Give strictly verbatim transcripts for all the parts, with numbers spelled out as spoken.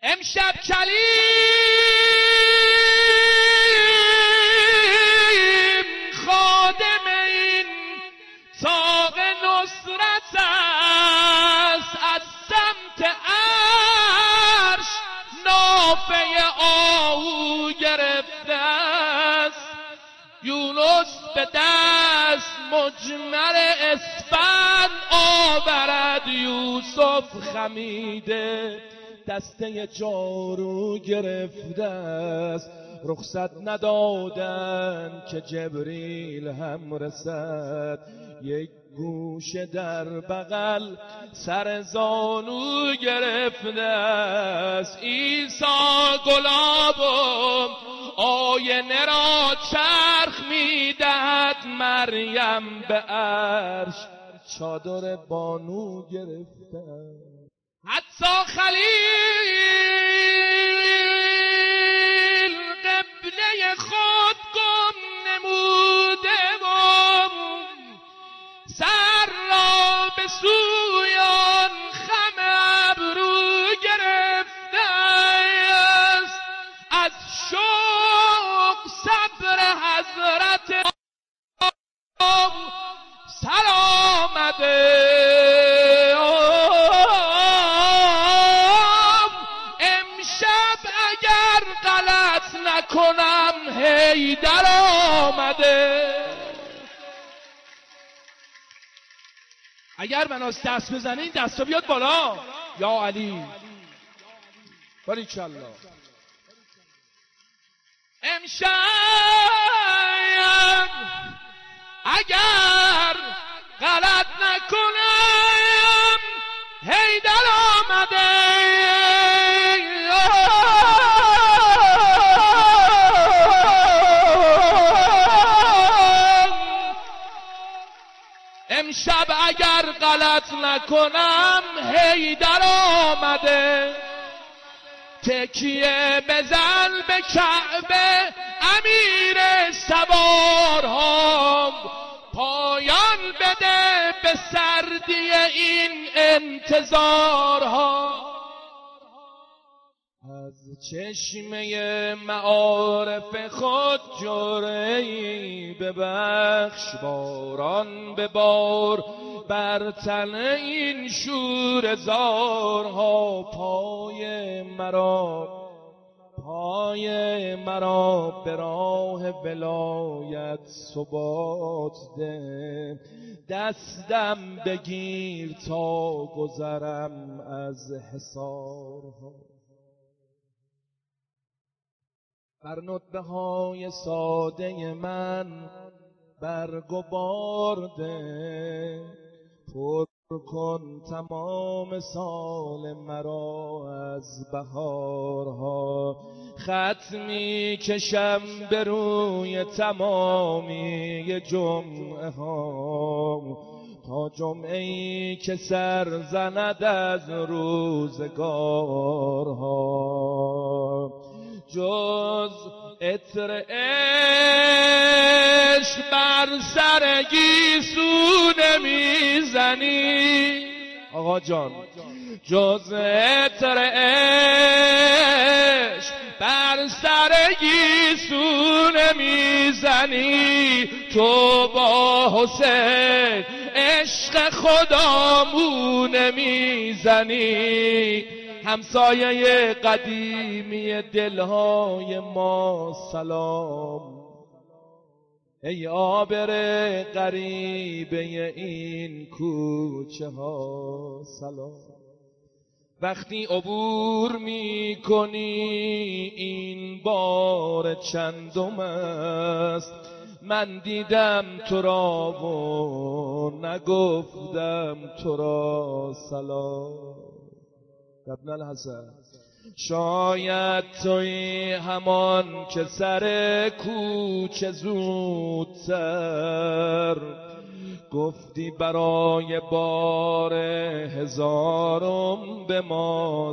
امشب کلیم خادم این طاق نصرت است، از سمت عرش نافه آهو گرفته است. یونس به دست مجمر اسفند آورد، یوسف خمیده دسته جارو گرفته است. رخصت ندادن که جبریل هم رسد، یک گوشه در بغل سر زانو گرفته است. عیسی گلابم آینه را چرخ میدهد، مریم به عرش چادر بانو گرفته است. حتی خلیل قبله خود گم نموده و سر را به سوی آن خم ابرو گرفته است. از شوق صبر حضرت سر آمده. کنم حیدر آمده. اگر مناس دست بزنه این دستا بیاد بالا. یا علی باریکالله. امشب اگر غلط نکنم حیدر آمده. امشب اگر غلط نکنم حیدر آمده. تکیه بزن به کعبه امیر سوارها، پایان بده به سردی این انتظارها. از چشمه معارف خود جرعه‌ای ببخش، باران به بار بر تن این شور زارها. پای مرا پای مرا به راه ولایت ثبات ده، دستم بگیر تا گذرم از حصارها. بر ندبه های ساده من برگ و بارده، پر کن تمام سال مرا از بهارها. خط می کشم به روی تمامی جمعه ها، تا جمعه ای که سر زند از روزگارها. جز عطر عشق بر سر گیسو نمیزنی آقا جان، جز عطر عشق بر سر گیسو نمیزنی. تو با حسین عشق خدامو نمیزنی. همسایه قدیمی دلهای ما سلام، ای آبر غریبه این کوچه ها سلام. وقتی عبور می کنی این بار چندم است، من دیدم تو را و نگفتم تو را سلام. ابن الحسن شاید توی همان که سر کوچه زودتر گفتی برای بار هزارم به ما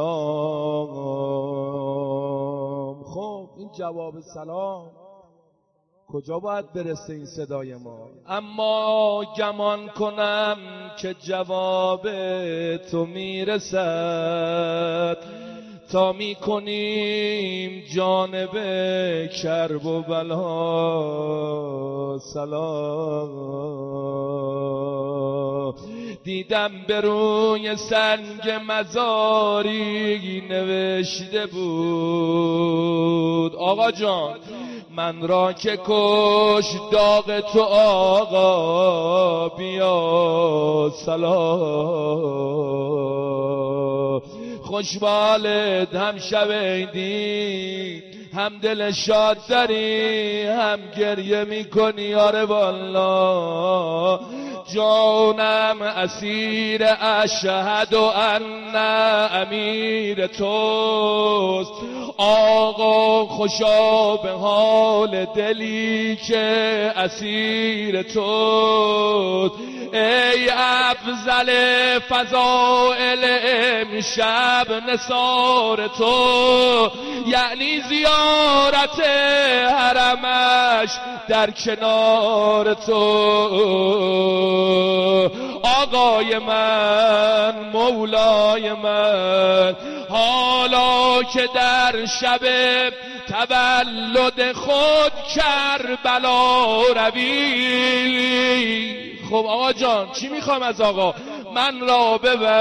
سلام. خب این جواب سلام کجا باید برسه این صدای ما؟ اما گمان کنم که جواب تو میرسد تا می کنیم جانب کرب و بلا سلام. دیدم به روی سنگ مزاری نوشته بود آقا جان من را که کش داغ تو آقا بیا سلام. خوشبالت هم شویدی هم دل شاد داری هم گریه میکنی آره والا. جانم اسیر اشهد ان امیر توست آقا خوشا به حال دلی که اسیر توست. ای افضل فضائل امشب نثار تو یعنی زیارت حرمش در کنار تو. آقای من مولای من حالا که در شب تولد خود کربلا روی. خب آقا جان چی میخوام از آقا؟ من را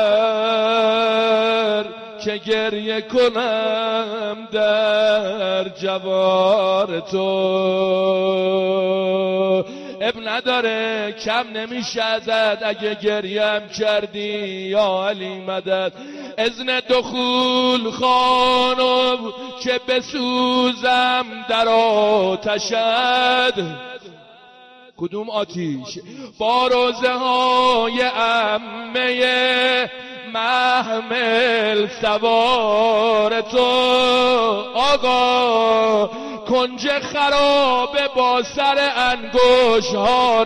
ببر که گریه کنم در جوار تو. اب نداره کم نمیشه ازت اگه گریم کردی یا علی مدد. اذن دخول خانم که بسوزم در آتشت. کدوم آتیش؟ با روزه های عمه محمل سوار تو. آقا کنج خرابه با سر انگوش ها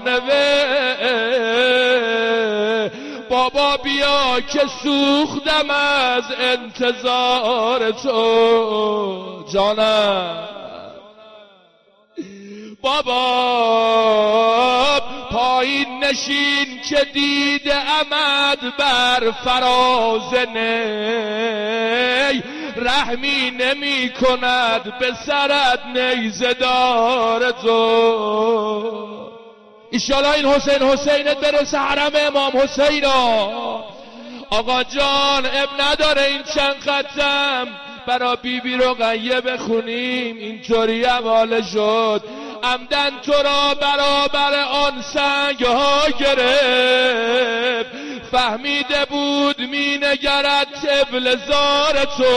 نوه. بابا بیا که سوختم از انتظار تو جانم. بابا پایین نشین که دید امد بر فراز نی رحمی نمی کند به سرت نیزه دار تو. ایشالا این حسین حسینت برسه حرم امام حسینا. آقا جان اب نداره این چند ختم برا بی بی رقیه بخونیم اینطوری حواله شد. عمدن تو را برابر آن سنگ ها گرفت فهمیده بود می نگرد طفل زار تو.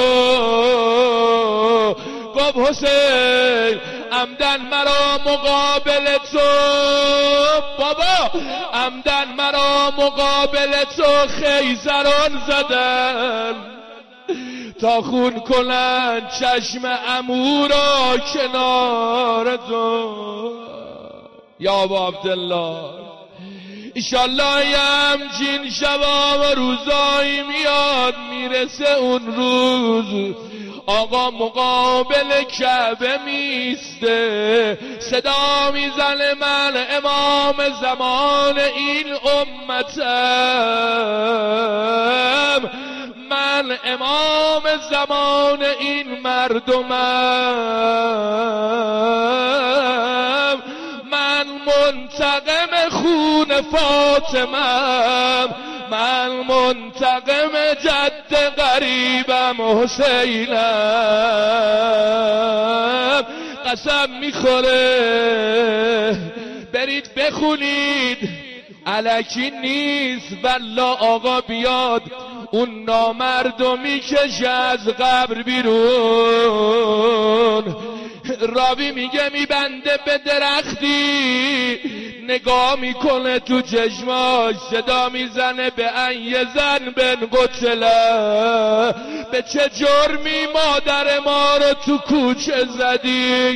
گفت حسین عمدن مرا مقابل تو بابا عمدن مرا مقابل تو خیزران زدن تا خون کنن چشم عمو را کنار تو. یا ابا عبدالله ایشالله یه همچین شبا و روزایی میاد میرسه اون روز آقا مقابل کعبه میسته صدا میزنه من امام زمان این امتم من امام زمان این مردمم من منتقم خون فاطمم من منتقم جد غریبم حسینم. قسم میخوره برید بخونید الکی نیست والله آقا بیاد اون نامردمی کشه از قبر بیرون. راوی میگه میبنده به درختی نگاه میکنه تو چشماش صدا میزنه به ان زن بن قتله به چه جرمی مادر ما رو تو کوچه زدی.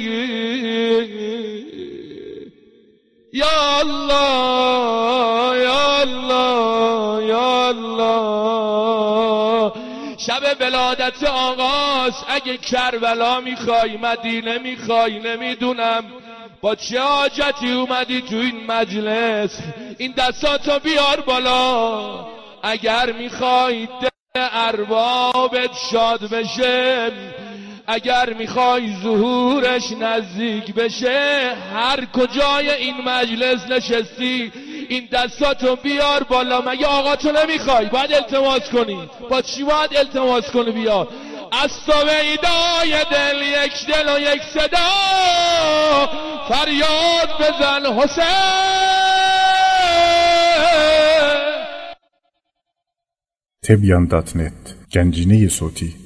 یا الله یا الله یا الله. شب ولادت آقاست اگه کربلا میخوای مدینه میخوای نمیدونم با چه حاجتی اومدی تو این مجلس این دستاتو بیار بالا اگر میخوای اربابت شاد بشه، اگر میخوای ظهورش نزدیک بشه، هر کجای این مجلس نشستی این دستاتو بیار بالا. مگه آقا تو نمیخوای؟ باید التماس کنی. با چی باید التماس کنی؟ بیار از تو ویدای دل یک دل و یک صدا، فریاد بزن حسین. تبیان دات نت گنجینه صوتی